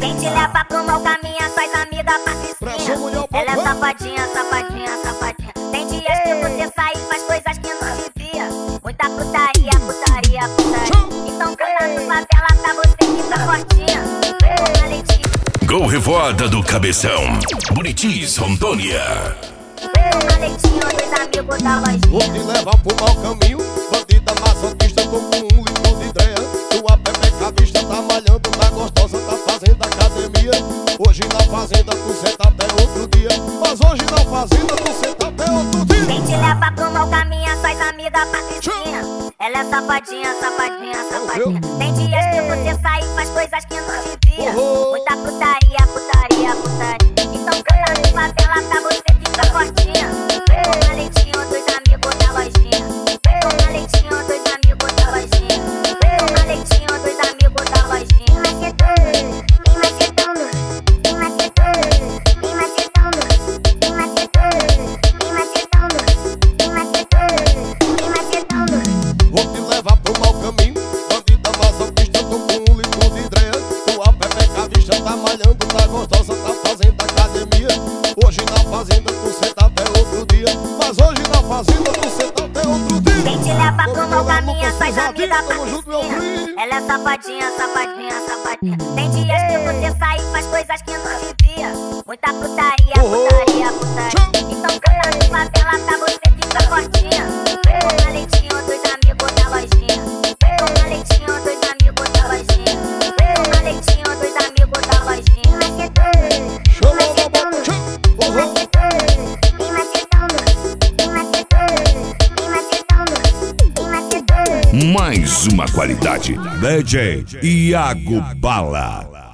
Quem te leva pro mau caminho, suas amigas patricinha. Ela é safadinha, safadinha, safadinha. Tem dias que você sai e faz coisas que não devia. Muita putaria, putaria, putaria. Então canta no favela pra você ficar fortinha. Gol Revoada do Cabeção, Buritis, Rondônia. Vou te levar pro mau caminho, bandida masoquista, tô com um litro de dreia. Tua pepeca vista tá malhando, tá gostosa, tá fazendo academia. Hoje na fazenda tu senta até outro dia, mas hoje na fazenda tu senta até outro dia. Quem te leva pro mau caminho, suas amigas patricinha. Ela é safadinha, safadinha, safadinha. Tem dias que você sai e faz coisas que não devia. Muita putaria, putaria, putaria. Então canta no favela pra você ficar fortinha. Com maletinho dos amigos da lojinha. Com maletinho dos amigos da lojinha. Com maletinho dos amigos da lojinha. Vem macetando, vem macetando, vem macetando, vem macetando, vem macetando, vem macetando, vem macetando. Vou te levar pro mau caminho, bandida masoquista, tô com um litro de dreia. Tua pepeca vista tá malhando, tá gostosa, tá fazendo academia. Hoje na fazenda tu senta até outro dia, mas hoje na fazenda tu senta até outro dia. Quem te leva pro mau caminho, suas amigas patricinha. Ela é safadinha, safadinha, safadinha. Tem dias que você sai e faz coisas que não devia. Muita putaria, putaria, putaria. Então canta no favela pra você ficar fortinha. Com maletinho dos amigos da lojinha. Com maletinho dos amigos da lojinha. Com maletinho dos amigos da lojinha. Chama a boca, Vem macetando, vem macetando, vem macetando, vem macetando. Mais uma qualidade, DJ Iago Bala.